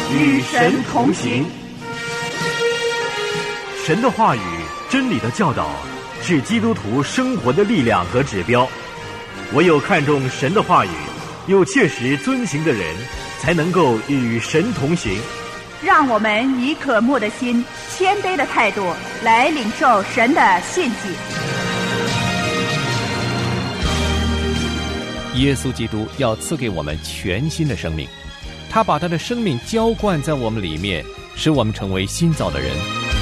与神同行。 神的话语、真理的教导是基督徒生活的力量和指标。唯有看重神的话语，又切实遵行的人，才能够与神同行。 让我们以渴慕的心、谦卑的态度来领受神的信息。 耶稣基督要赐给我们全新的生命，他把他的生命浇灌在我们里面，使我们成为新造的人。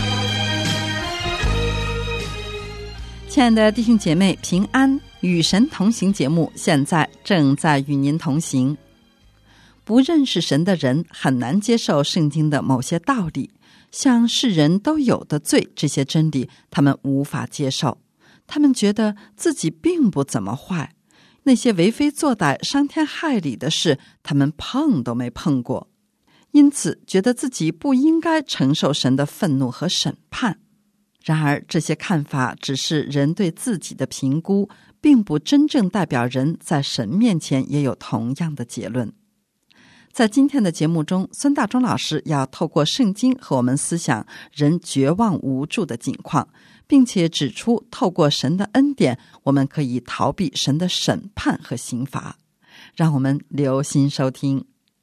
亲爱的弟兄姐妹，平安，与神同行节目现在正在与您同行。不认识神的人很难接受圣经的某些道理，像世人都有的罪这些真理他们无法接受，他们觉得自己并不怎么坏，那些为非作歹伤天害理的事他们碰都没碰过，因此觉得自己不应该承受神的愤怒和审判。然而这些看法只是人对自己的评估，并不真正代表人在神面前也有同样的结论。在今天的节目中，孙大中老师要透过圣经和我们思想人绝望无助的境况，并且指出透过神的恩典，我们可以逃避神的审判和刑罚。让我们留心收听。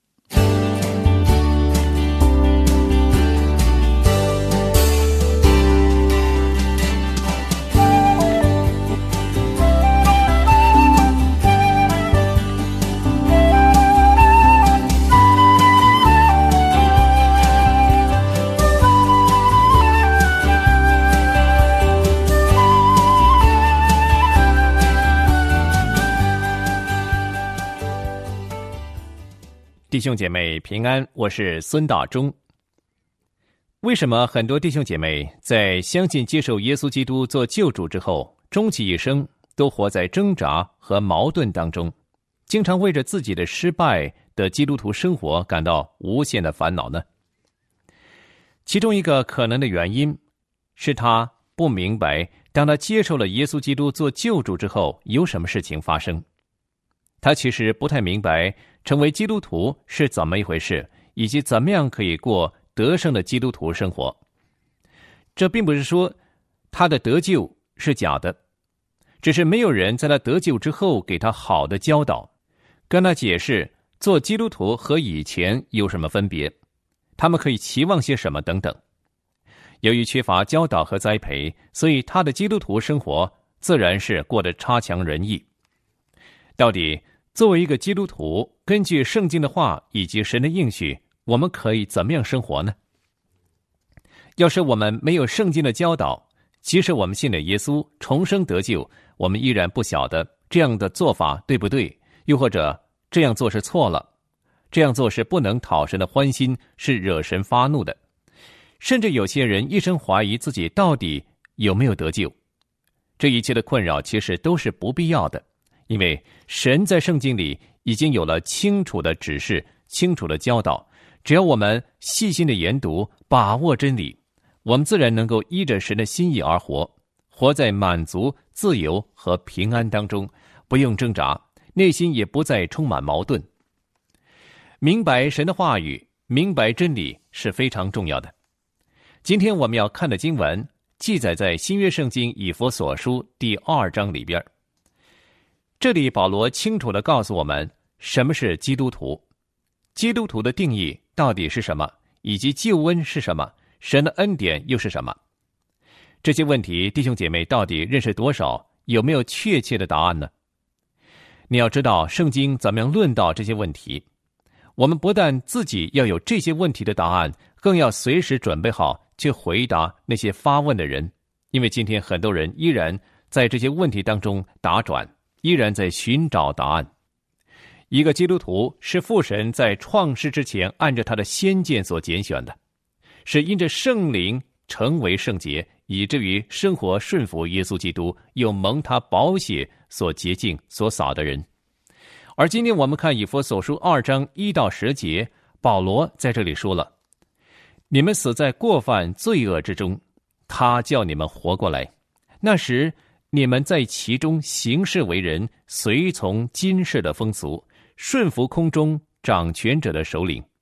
弟兄姐妹平安，我是孙大中。为什么很多弟兄姐妹在相信接受耶稣基督做救主之后，终其一生都活在挣扎和矛盾当中，经常为着自己的失败的基督徒生活感到无限的烦恼呢？其中一个可能的原因是他不明白，当他接受了耶稣基督做救主之后，有什么事情发生。他其实不太明白成为基督徒是怎么一回事，以及怎么样可以过得胜的基督徒生活。这并不是说他的得救是假的，只是没有人在他得救之后给他好的教导，跟他解释做基督徒和以前有什么分别，他们可以期望些什么等等。由于缺乏教导和栽培，所以他的基督徒生活自然是过得差强人意。到底作为一个基督徒，根据圣经的话以及神的应许，我们可以怎么样生活呢？要是我们没有圣经的教导，即使我们信了耶稣重生得救，我们依然不晓得这样的做法对不对，又或者这样做是错了，这样做是不能讨神的欢心，是惹神发怒的。甚至有些人一生怀疑自己到底有没有得救。这一切的困扰其实都是不必要的，因为神在圣经里已经有了清楚的指示、清楚的教导，只要我们细心的研读、把握真理，我们自然能够依着神的心意而活，活在满足、自由和平安当中，不用挣扎，内心也不再充满矛盾。明白神的话语，明白真理是非常重要的。今天我们要看的经文记载在新约圣经以弗所书第2章里边。这里保罗清楚地告诉我们什么是基督徒，基督徒的定义到底是什么，以及救恩是什么，神的恩典又是什么。这些问题弟兄姐妹到底认识多少，有没有确切的答案呢？你要知道圣经怎么样论到这些问题，我们不但自己要有这些问题的答案，更要随时准备好去回答那些发问的人，因为今天很多人依然在这些问题当中打转，依然在寻找答案。一个基督徒是父神在创世之前按着他的先见所拣选的，是因着圣灵成为圣洁，以至于生活顺服耶稣基督，又蒙他宝血所洁净所洒的人。而今天我们看以弗所书2章1到10节，保罗在这里说了，你们死在过犯罪恶之中，他叫你们活过来。那时你们在其中行事为人，随从今世的风俗，顺服空中掌权者的首领，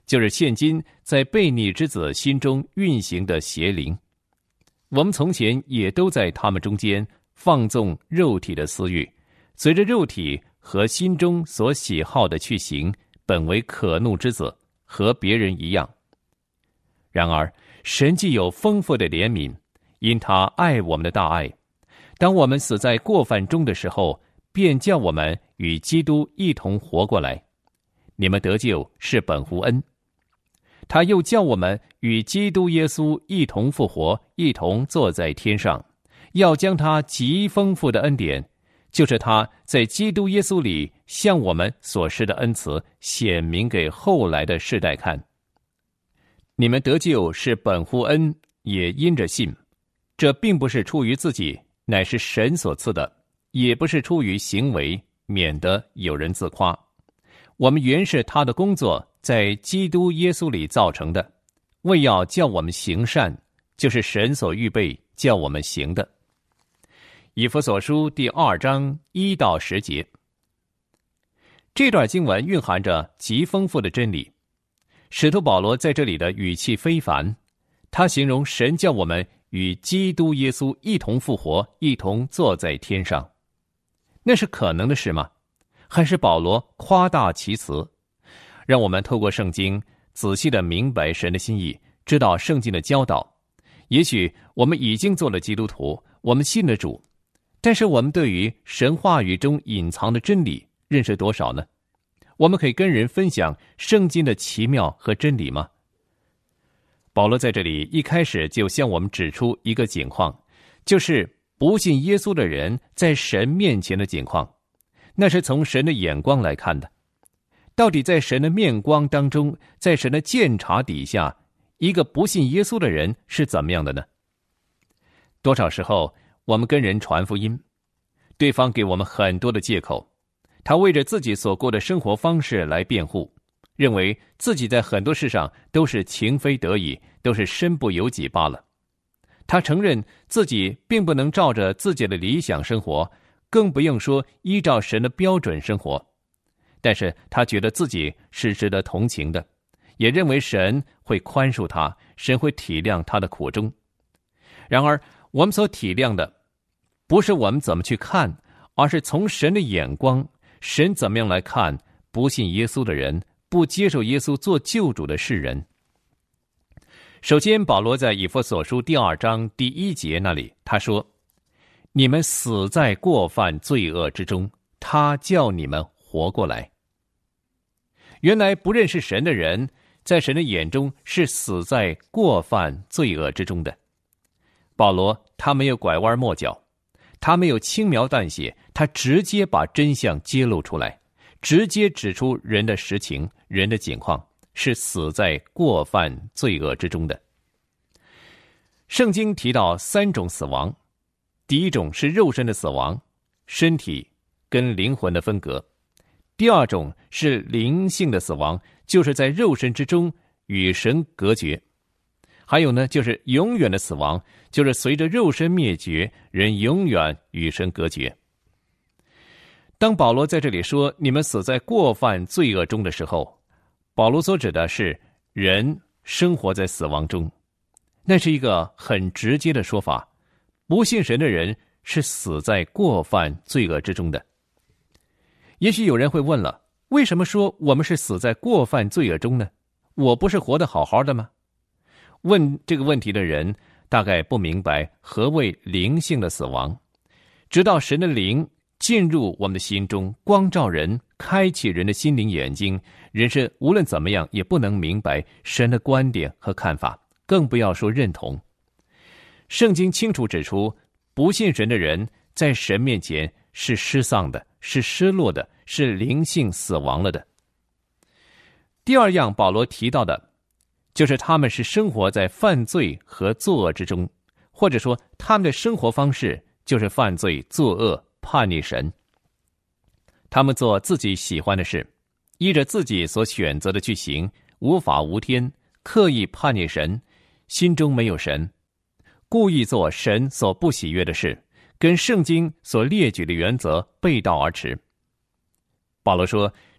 就是现今在悖逆之子心中运行的邪灵。我们从前也都在他们中间放纵肉体的私欲，随着肉体和心中所喜好的去行，本为可怒之子，和别人一样。然而神既有丰富的怜悯，因他爱我们的大爱，当我们死在过犯中的时候，便叫我们与基督一同活过来。你们得救是本乎恩。他又叫我们与基督耶稣一同复活，一同坐在天上，要将他极丰富的恩典，就是他在基督耶稣里向我们所施的恩慈，显明给后来的世代看。你们得救是本乎恩，也因着信。这并不是出于自己，乃是神所赐的，也不是出于行为，免得有人自夸。我们原是他的工作，在基督耶稣里造成的，为要叫我们行善，就是神所预备叫我们行的。以弗所书第2章1到10节，这段经文蕴含着极丰富的真理。使徒保罗在这里的语气非凡，他形容神叫我们与基督耶稣一同复活，一同坐在天上。那是可能的事吗？还是保罗夸大其词？让我们透过圣经仔细地明白神的心意，知道圣经的教导。也许我们已经做了基督徒，我们信了主，但是我们对于神话语中隐藏的真理认识多少呢？我们可以跟人分享圣经的奇妙和真理吗？保罗在这里一开始就向我们指出一个景况，就是不信耶稣的人在神面前的景况。那是从神的眼光来看的。到底在神的面光当中，在神的鉴察底下，一个不信耶稣的人是怎么样的呢？多少时候我们跟人传福音，对方给我们很多的借口，他为着自己所过的生活方式来辩护，认为自己在很多事上都是情非得已，都是身不由己罢了。他承认自己并不能照着自己的理想生活，更不用说依照神的标准生活，但是他觉得自己是值得同情的，也认为神会宽恕他，神会体谅他的苦衷。然而我们所体谅的不是我们怎么去看，而是从神的眼光，神怎么样来看不信耶稣的人，不接受耶稣做救主的世人。首先保罗在以弗所书第2章第1节那里他说，你们死在过犯罪恶之中，他叫你们活过来。原来不认识神的人，在神的眼中是死在过犯罪恶之中的。保罗他没有拐弯抹角，他没有轻描淡写，他直接把真相揭露出来，直接指出人的实情，人的境况是死在过犯罪恶之中的。圣经提到3种死亡，第一种是肉身的死亡，身体跟灵魂的分隔；第二种是灵性的死亡，就是在肉身之中与神隔绝；还有呢，就是永远的死亡，就是随着肉身灭绝，人永远与神隔绝。当保罗在这里说你们死在过犯罪恶中的时候，保罗所指的是人生活在死亡中，那是一个很直接的说法。不信神的人是死在过犯罪恶之中的。也许有人会问了，为什么说我们是死在过犯罪恶中呢？我不是活得好好的吗？问这个问题的人大概不明白何谓灵性的死亡。直到神的灵进入我们的心中，光照人，开启人的心灵眼睛，人是无论怎么样也不能明白神的观点和看法，更不要说认同。圣经清楚指出，不信神的人在神面前是失丧的，是失落的，是灵性死亡了的。第二样保罗提到的，就是他们是生活在犯罪和作恶之中，或者说他们的生活方式就是犯罪、作恶、叛逆神。他们做自己喜欢的事，依着自己所选择的去行，无法无天，刻意叛逆神，心中没有神，故意做神所不喜悦的事，跟圣经所列举的原则背道而驰。保罗说，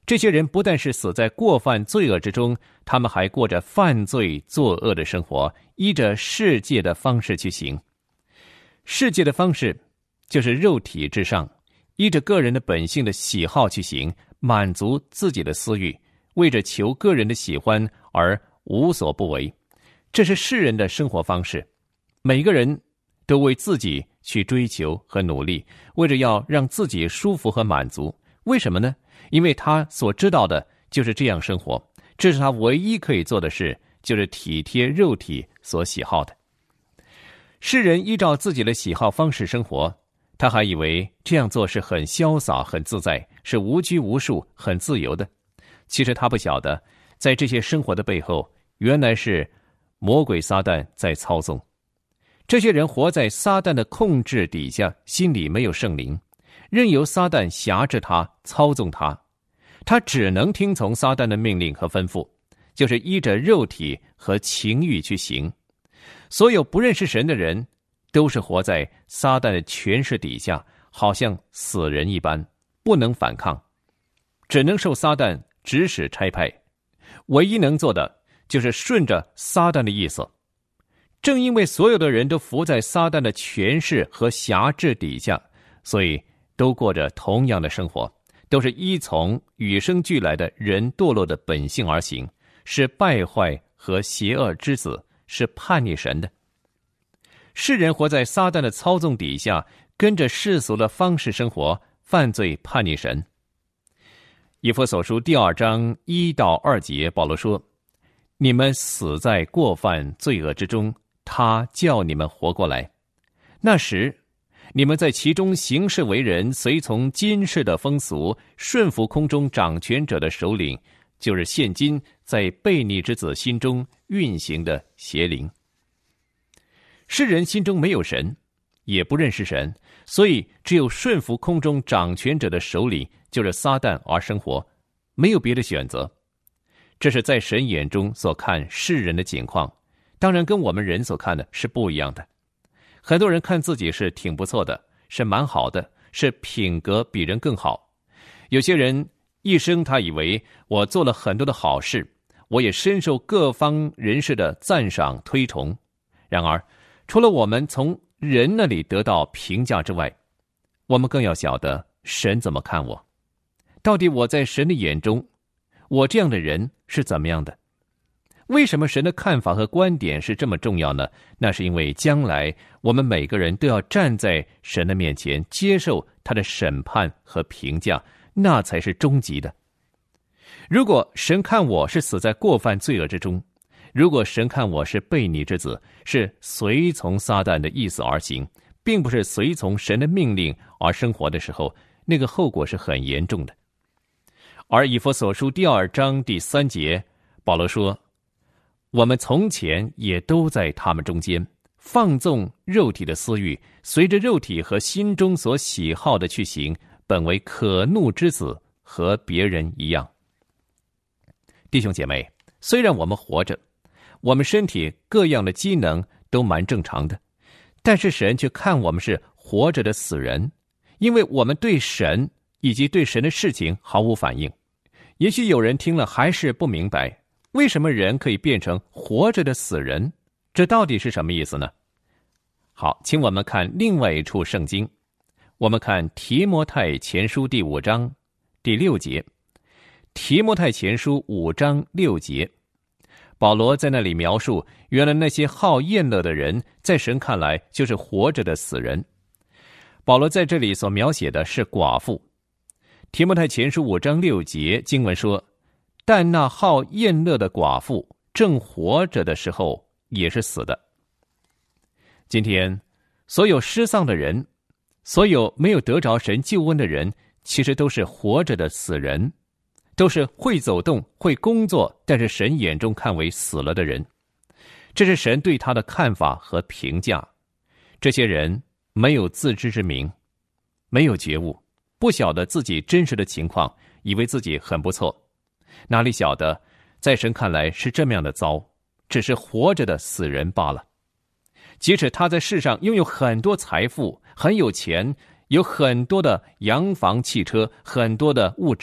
这些人不但是死在过犯罪恶之中，他们还过着犯罪作恶的生活，依着世界的方式去行。世界的方式就是肉体至上，依着个人的本性的喜好去行，满足自己的私欲，为着求个人的喜欢而无所不为。这是世人的生活方式，每个人都为自己去追求和努力，为着要让自己舒服和满足。为什么呢？因为他所知道的就是这样生活，这是他唯一可以做的事，就是体贴肉体所喜好的。世人依照自己的喜好方式生活，他还以为这样做是很潇洒很自在，是无拘无束很自由的。其实他不晓得，在这些生活的背后，原来是魔鬼撒旦在操纵。这些人活在撒旦的控制底下，心里没有圣灵，任由撒旦辖制他，操纵他。他只能听从撒旦的命令和吩咐，就是依着肉体和情欲去行。所有不认识神的人，都是活在撒旦的权势底下，好像死人一般，不能反抗，只能受撒旦指使差派。唯一能做的就是顺着撒旦的意思。正因为所有的人都服在撒旦的权势和辖制底下，所以都过着同样的生活，都是依从与生俱来的人堕落的本性而行，是败坏和邪恶之子，是叛逆神的。世人活在撒旦的操纵底下，跟着世俗的方式生活，犯罪叛逆神。以弗所书第2章1到2节，保罗说：你们死在过犯罪恶之中，他叫你们活过来。那时你们在其中行事为人，随从今世的风俗，顺服空中掌权者的首领，就是现今在悖逆之子心中运行的邪灵。世人心中没有神，也不认识神，所以只有顺服空中掌权者的首领，就是撒旦而生活，没有别的选择。这是在神眼中所看世人的景况，当然跟我们人所看的是不一样的。很多人看自己是挺不错的，是蛮好的，是品格比人更好。有些人一生他以为我做了很多的好事，我也深受各方人士的赞赏推崇。然而除了我们从人那里得到评价之外，我们更要晓得神怎么看我。到底我在神的眼中，我这样的人是怎么样的？为什么神的看法和观点是这么重要呢？那是因为将来我们每个人都要站在神的面前，接受他的审判和评价，那才是终极的。如果神看我是死在过犯罪恶之中，如果神看我是悖逆之子，是随从撒旦的意思而行，并不是随从神的命令而生活的时候，那个后果是很严重的。而以弗所书第2章第3节，保罗说：我们从前也都在他们中间，放纵肉体的私欲，随着肉体和心中所喜好的去行，本为可怒之子，和别人一样。弟兄姐妹，虽然我们活着，我们身体各样的机能都蛮正常的，但是神却看我们是活着的死人，因为我们对神以及对神的事情毫无反应。也许有人听了还是不明白，为什么人可以变成活着的死人？这到底是什么意思呢？好，请我们看另外一处圣经，我们看提摩太前书第5章第6节。提摩太前书5章6节，保罗在那里描述，原来那些好厌乐的人，在神看来就是活着的死人。保罗在这里所描写的是寡妇。提摩太前书5章6节经文说：但那好厌乐的寡妇，正活着的时候也是死的。今天所有失丧的人，所有没有得着神救恩的人，其实都是活着的死人，都是会走动会工作，但是神眼中看为死了的人。这是神对他的看法和评价。这些人没有自知之明，没有觉悟，不晓得自己真实的情况，以为自己很不错，哪里晓得在神看来是这么样的糟，只是活着的死人罢了。即使他在世上拥有很多财富，很有钱，有很多的洋房汽车，很多的物质，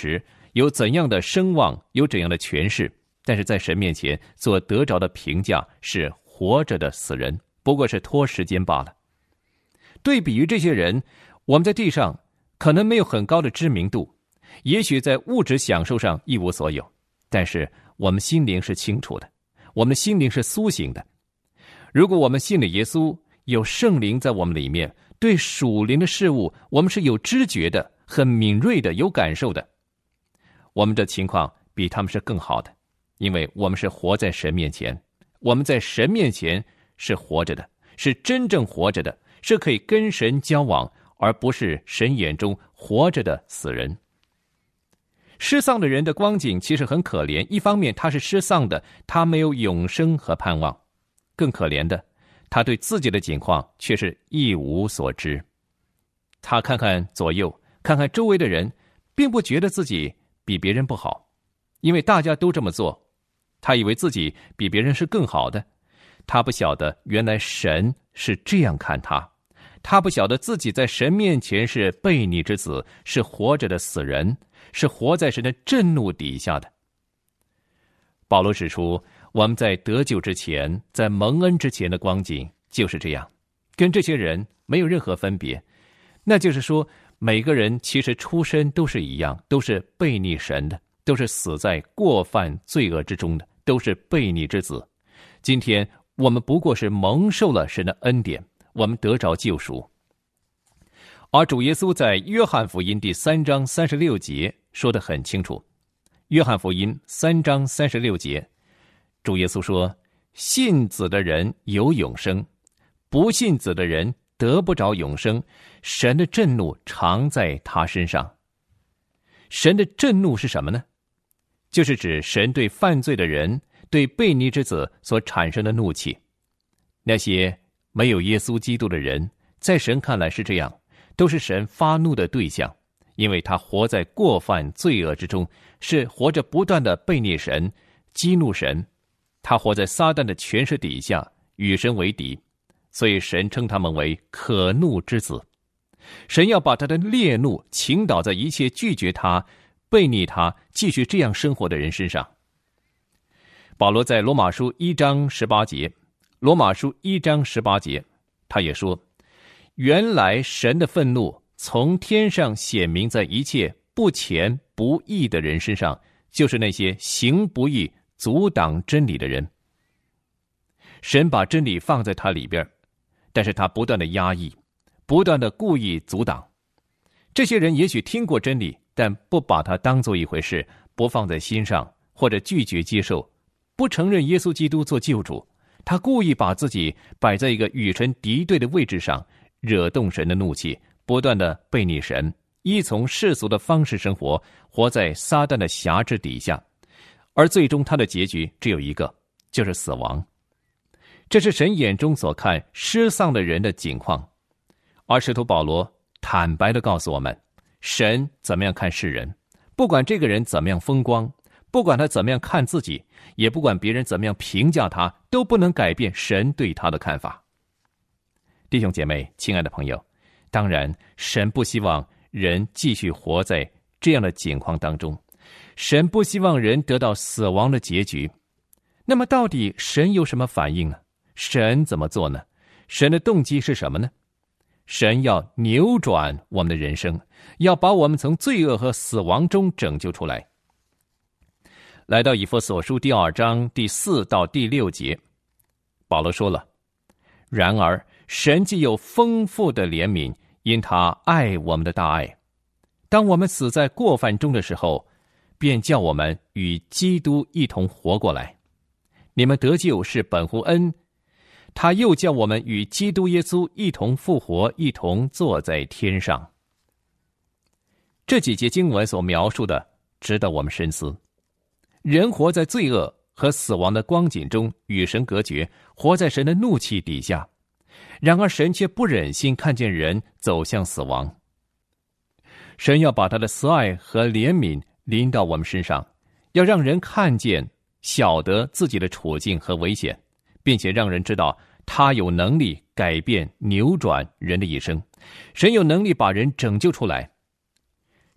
有怎样的声望，有怎样的权势，但是在神面前所得着的评价是活着的死人，不过是拖时间罢了。对比于这些人，我们在地上可能没有很高的知名度，也许在物质享受上一无所有，但是我们心灵是清楚的，我们的心灵是苏醒的。如果我们信了耶稣，有圣灵在我们里面，对属灵的事物我们是有知觉的，很敏锐的，有感受的，我们的情况比他们是更好的，因为我们是活在神面前，我们在神面前是活着的，是真正活着的，是可以跟神交往，而不是神眼中活着的死人。失丧的人的光景其实很可怜，一方面他是失丧的，他没有永生和盼望，更可怜的，他对自己的境况却是一无所知。他看看左右，看看周围的人，并不觉得自己比别人不好，因为大家都这么做，他以为自己比别人是更好的。他不晓得原来神是这样看他，他不晓得自己在神面前是悖逆之子，是活着的死人，是活在神的震怒底下的。保罗指出，我们在得救之前，在蒙恩之前的光景就是这样，跟这些人没有任何分别。那就是说，每个人其实出身都是一样，都是悖逆神的，都是死在过犯罪恶之中的，都是悖逆之子。今天我们不过是蒙受了神的恩典，我们得着救赎。而主耶稣在约翰福音第3章36节说得很清楚，约翰福音3章36节，主耶稣说，信子的人有永生，不信子的人得不着永生，神的震怒常在他身上。神的震怒是什么呢？就是指神对犯罪的人，对悖逆之子所产生的怒气。那些没有耶稣基督的人，在神看来是这样，都是神发怒的对象，因为他活在过犯罪恶之中，是活着不断的悖逆神，激怒神，他活在撒旦的权势底下，与神为敌，所以神称他们为可怒之子。神要把他的烈怒倾倒在一切拒绝他、悖逆他、继续这样生活的人身上。保罗在罗马书1章18节，罗马书1章18节，他也说，原来神的愤怒从天上显明在一切不虔不义的人身上，就是那些行不义、阻挡真理的人。神把真理放在他里边，但是他不断的压抑，不断的故意阻挡。这些人也许听过真理，但不把它当作一回事，不放在心上，或者拒绝接受，不承认耶稣基督做救主。他故意把自己摆在一个与神敌对的位置上，惹动神的怒气，不断的悖逆神，依从世俗的方式生活，活在撒旦的辖制底下，而最终他的结局只有一个，就是死亡。这是神眼中所看失丧的人的景况。而使徒保罗坦白地告诉我们，神怎么样看世人，不管这个人怎么样风光，不管他怎么样看自己，也不管别人怎么样评价他，都不能改变神对他的看法。弟兄姐妹，亲爱的朋友，当然神不希望人继续活在这样的境况当中，神不希望人得到死亡的结局。那么到底神有什么反应呢？神怎么做呢？神的动机是什么呢？神要扭转我们的人生，要把我们从罪恶和死亡中拯救出来。来到以弗所书第2章第4到第6节，保罗说了，然而神既有丰富的怜悯，因他爱我们的大爱，当我们死在过犯中的时候，便叫我们与基督一同活过来。你们得救是本乎恩，他又叫我们与基督耶稣一同复活，一同坐在天上。这几节经文所描述的值得我们深思。人活在罪恶和死亡的光景中，与神隔绝，活在神的怒气底下，然而神却不忍心看见人走向死亡。神要把他的慈爱和怜悯临到我们身上，要让人看见晓得自己的处境和危险，并且让人知道他有能力改变扭转人的一生，神有能力把人拯救出来。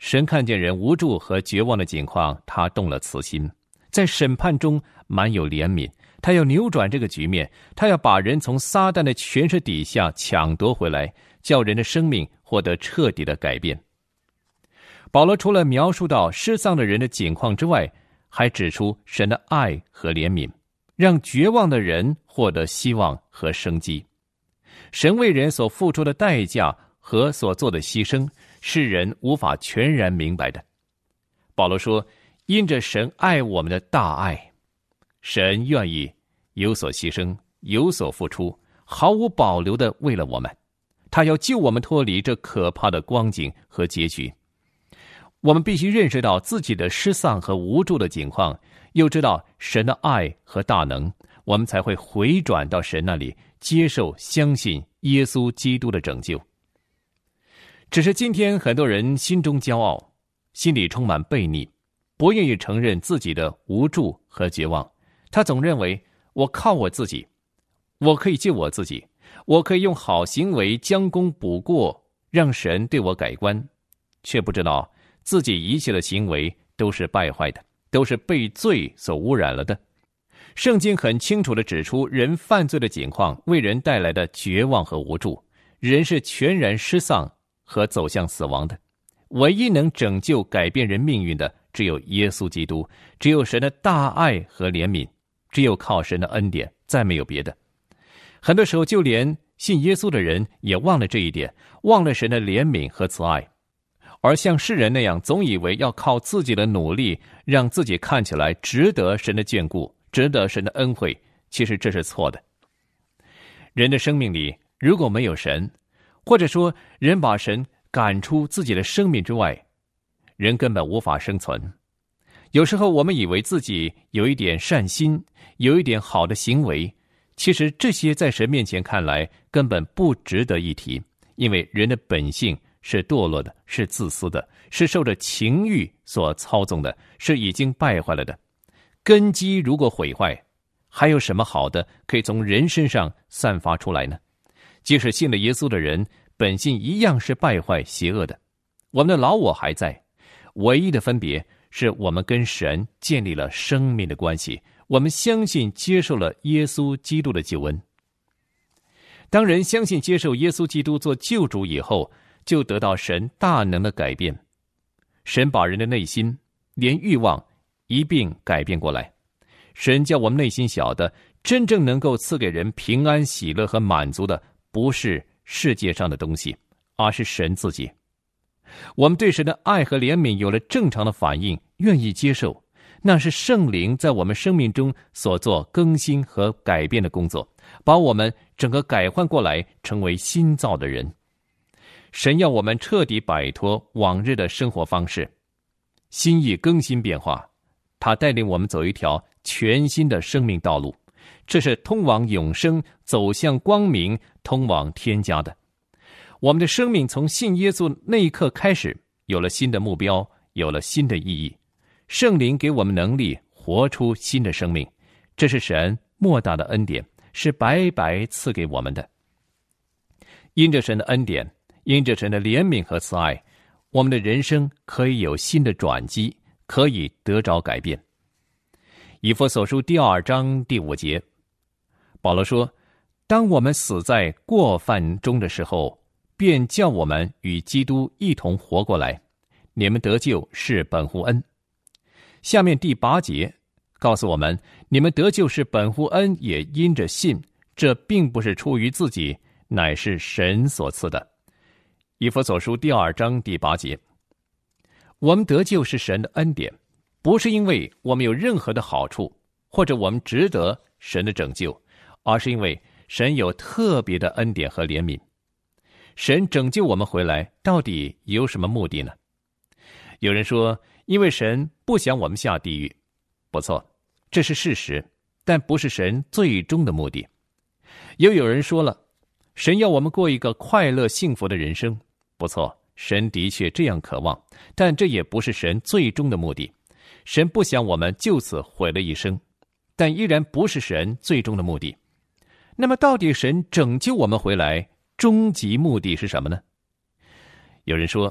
神看见人无助和绝望的境况，他动了慈心，在审判中满有怜悯，他要扭转这个局面，他要把人从撒旦的权势底下抢夺回来，叫人的生命获得彻底的改变。保罗除了描述到失丧的人的境况之外，还指出神的爱和怜悯，让绝望的人获得希望和生机。神为人所付出的代价和所做的牺牲，是人无法全然明白的。保罗说，因着神爱我们的大爱，神愿意有所牺牲，有所付出，毫无保留的为了我们，他要救我们脱离这可怕的光景和结局。我们必须认识到自己的失丧和无助的境况，又知道神的爱和大能，我们才会回转到神那里，接受相信耶稣基督的拯救。只是今天很多人心中骄傲，心里充满悖逆，不愿意承认自己的无助和绝望。他总认为，我靠我自己，我可以救我自己，我可以用好行为将功补过，让神对我改观，却不知道自己一切的行为都是败坏的，都是被罪所污染了的。圣经很清楚地指出人犯罪的境况为人带来的绝望和无助，人是全然失丧和走向死亡的。唯一能拯救改变人命运的，只有耶稣基督，只有神的大爱和怜悯，只有靠神的恩典，再没有别的。很多时候就连信耶稣的人也忘了这一点，忘了神的怜悯和慈爱，而像世人那样总以为要靠自己的努力让自己看起来值得神的眷顾，值得神的恩惠，其实这是错的。人的生命里如果没有神，或者说人把神赶出自己的生命之外，人根本无法生存。有时候我们以为自己有一点善心，有一点好的行为，其实这些在神面前看来根本不值得一提，因为人的本性是堕落的，是自私的，是受着情欲所操纵的，是已经败坏了的。根基如果毁坏，还有什么好的可以从人身上散发出来呢？即使信了耶稣的人，本性一样是败坏邪恶的。我们的老我还在，唯一的分别是我们跟神建立了生命的关系，我们相信接受了耶稣基督的救恩。当人相信接受耶稣基督做救主以后，就得到神大能的改变。神把人的内心连欲望一并改变过来。神叫我们内心晓得，真正能够赐给人平安喜乐和满足的，不是世界上的东西，而是神自己。我们对神的爱和怜悯有了正常的反应，愿意接受，那是圣灵在我们生命中所做更新和改变的工作，把我们整个改换过来，成为新造的人。神要我们彻底摆脱往日的生活方式，心意更新变化，他带领我们走一条全新的生命道路，这是通往永生，走向光明，通往天家的。我们的生命从信耶稣那一刻开始，有了新的目标，有了新的意义。圣灵给我们能力，活出新的生命，这是神莫大的恩典，是白白赐给我们的。因着神的恩典，因着神的怜悯和慈爱，我们的人生可以有新的转机，可以得着改变。以弗所书第2章第5节，保罗说，当我们死在过犯中的时候，便叫我们与基督一同活过来，你们得救是本乎恩。下面第8节告诉我们，你们得救是本乎恩，也因着信，这并不是出于自己，乃是神所赐的。以弗所书第2章第8节，我们得救是神的恩典，不是因为我们有任何的好处，或者我们值得神的拯救，而是因为神有特别的恩典和怜悯。神拯救我们回来，到底有什么目的呢？有人说，因为神不想我们下地狱。不错，这是事实，但不是神最终的目的。又有人说了，神要我们过一个快乐幸福的人生。不错，神的确这样渴望，但这也不是神最终的目的。神不想我们就此毁了一生，但依然不是神最终的目的。那么到底神拯救我们回来终极目的是什么呢？有人说，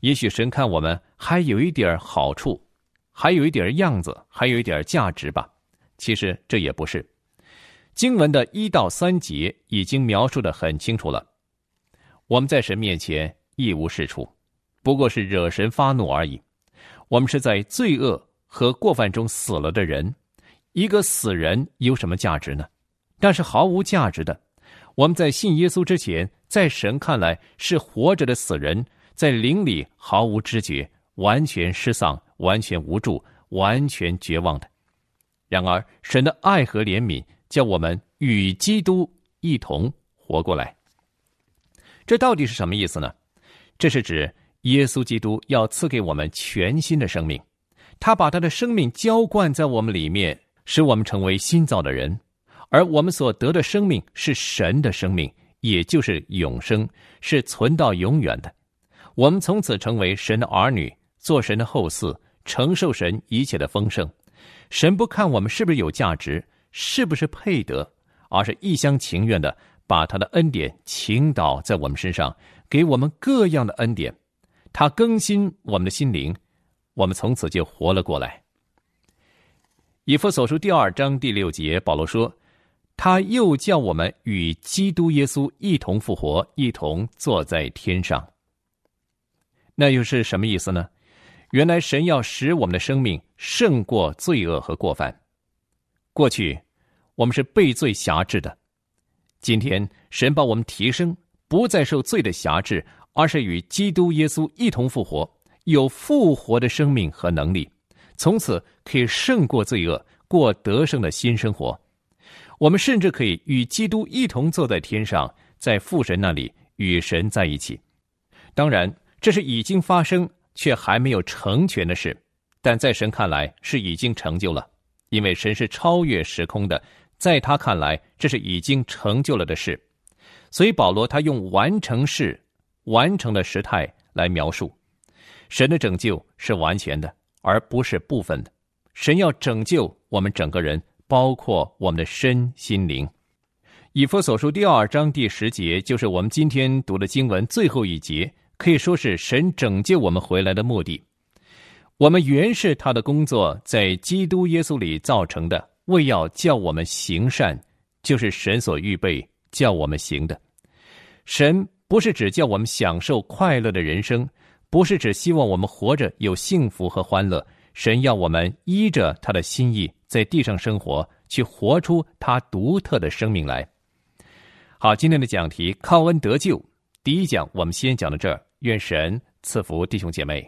也许神看我们还有一点好处，还有一点样子，还有一点价值吧。其实这也不是。经文的1到3节已经描述得很清楚了。我们在神面前一无是处，不过是惹神发怒而已。我们是在罪恶和过犯中死了的人。一个死人有什么价值呢？但是毫无价值的。我们在信耶稣之前，在神看来是活着的死人，在灵里毫无知觉，完全失丧，完全无助，完全绝望的。然而神的爱和怜悯叫我们与基督一同活过来。这到底是什么意思呢？这是指耶稣基督要赐给我们全新的生命，他把他的生命浇灌在我们里面，使我们成为新造的人。而我们所得的生命是神的生命，也就是永生，是存到永远的。我们从此成为神的儿女，做神的后嗣，承受神一切的丰盛。神不看我们是不是有价值，是不是配得，而是一厢情愿的把他的恩典倾倒在我们身上，给我们各样的恩典。他更新我们的心灵，我们从此就活了过来。以弗所书第2章第6节，保罗说，他又叫我们与基督耶稣一同复活，一同坐在天上。那又是什么意思呢？原来神要使我们的生命胜过罪恶和过犯。过去我们是被罪辖制的，今天神把我们提升，不再受罪的辖制，而是与基督耶稣一同复活，有复活的生命和能力，从此可以胜过罪恶，过得胜的新生活。我们甚至可以与基督一同坐在天上，在父神那里与神在一起。当然这是已经发生却还没有成全的事，但在神看来是已经成就了，因为神是超越时空的，在他看来这是已经成就了的事。所以保罗他用完成式、完成的时态来描述神的拯救是完全的，而不是部分的。神要拯救我们整个人，包括我们的身心灵。以弗所书第2章第10节就是我们今天读的经文最后一节，可以说是神拯救我们回来的目的。我们原是他的工作，在基督耶稣里造成的，为要叫我们行善，就是神所预备叫我们行的。神不是只叫我们享受快乐的人生，不是只希望我们活着有幸福和欢乐，神要我们依着他的心意在地上生活，去活出他独特的生命来。好，今天的讲题靠恩得救，第一讲我们先讲到这儿，愿神赐福弟兄姐妹。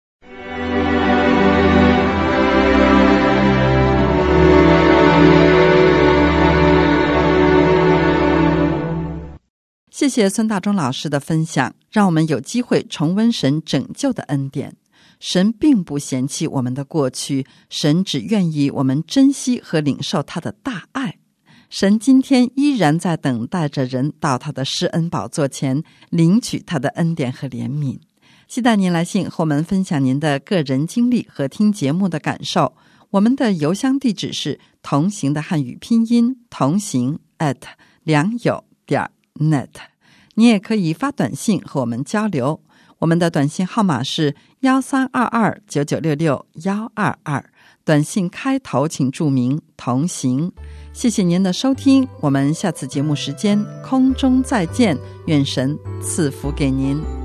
谢谢孙大中老师的分享，让我们有机会重温神拯救的恩典。神并不嫌弃我们的过去，神只愿意我们珍惜和领受他的大爱。神今天依然在等待着人到他的施恩宝座前领取他的恩典和怜悯。期待您来信和我们分享您的个人经历和听节目的感受。我们的邮箱地址是同行的汉语拼音同行@良友.net。你也可以发短信和我们交流，我们的短信号码是132299662122，短信开头请注明同行。谢谢您的收听，我们下次节目时间空中再见，愿神赐福给您。